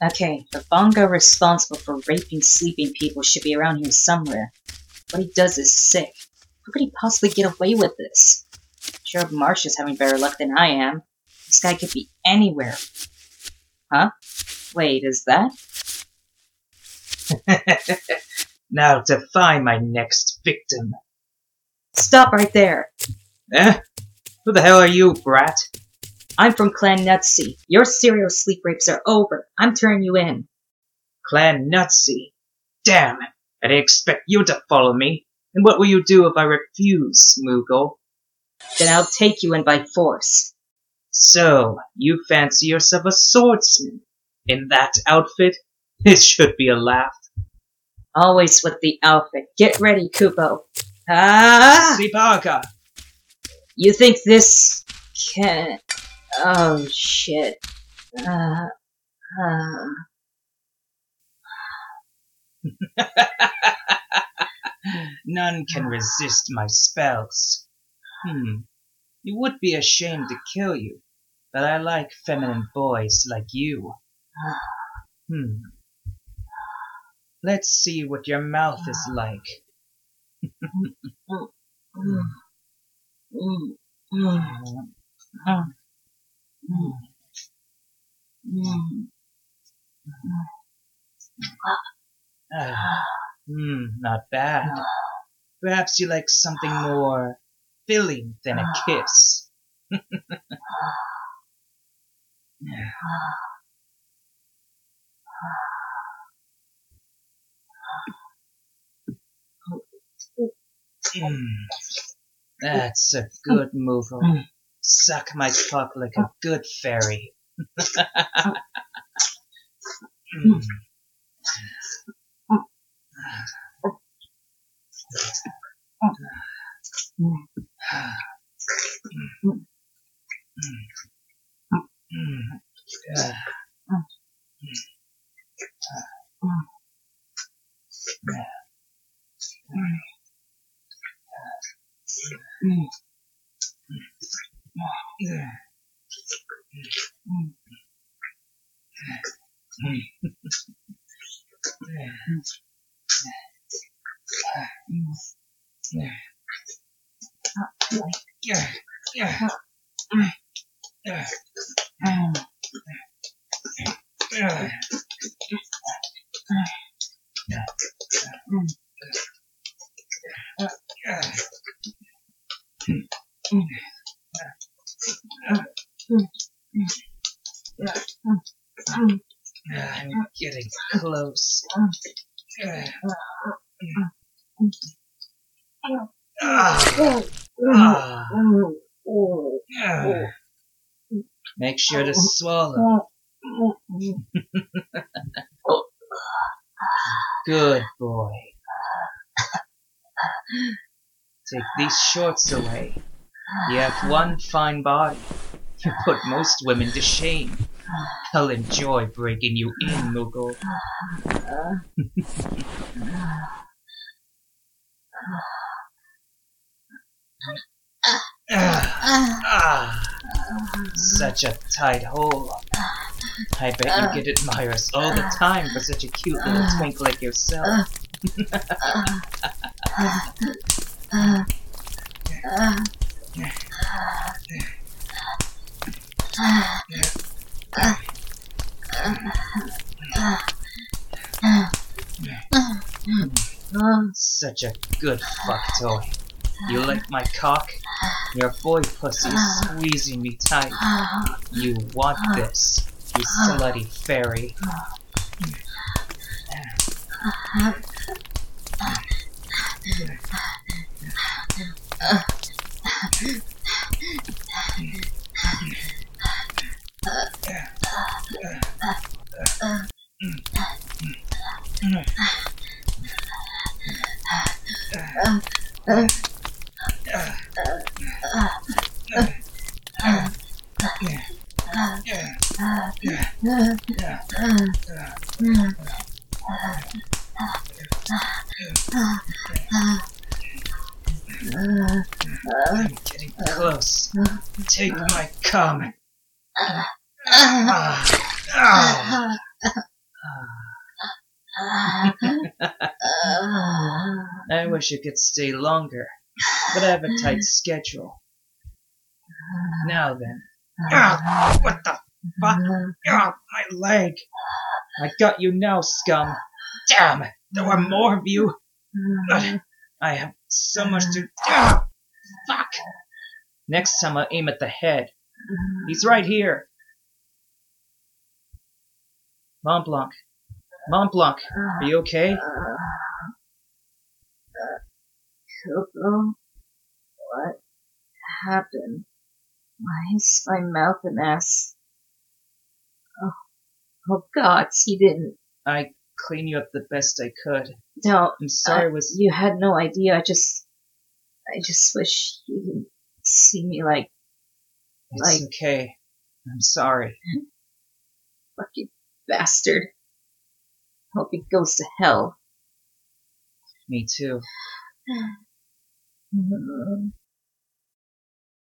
Okay, the bongo responsible for raping sleeping people should be around here somewhere. What he does is sick. How could he possibly get away with this? Sure, Marsh is having better luck than I am. This guy could be anywhere. Huh? Wait, is that? Now to find my next victim. Stop right there! Eh? Who the hell are you, brat? I'm from Clan Nutsy. Your serial sleep rapes are over. I'm turning you in. Clan Nutsy. Damn, I didn't expect you to follow me. And what will you do if I refuse, Moogle? Then I'll take you in by force. So, you fancy yourself a swordsman? In that outfit? It should be a laugh. Always with the outfit. Get ready, Kupo. Ah! Sipaka! You think this can... Oh, shit. None can resist my spells. It would be a shame to kill you, but I like feminine boys like you. Let's see what your mouth is like. Not bad. Perhaps you like something more filling than a kiss. That's a good move. Suck my cock like a good fairy. I'm getting close. Make sure to swallow. Good boy. Take these shorts away. You have one fine body. You put most women to shame. I'll enjoy breaking you in, Moogle. Such a tight hole. I bet you get admirers all the time for such a cute little twink like yourself. Such a good fuck toy. You like my cock? Your boy pussy is squeezing me tight. You want this, you slutty fairy. I'm getting close. Take my cum. I wish you could stay longer, but I have a tight schedule. Now then. What the fuck? My leg! I got you now, scum! Damn! There were more of you! But I have so much to... Fuck! Next time I'll aim at the head. He's right here! Mont Blanc. Mont Blanc, are you okay? Coco? What happened? Why is my mouth a mess? Oh gods, he didn't. I cleaned you up the best I could. No, I'm sorry it was... You had no idea. I just wish you didn't see me like... It's okay. I'm sorry. Fucking bastard. Hope he goes to hell. Me too.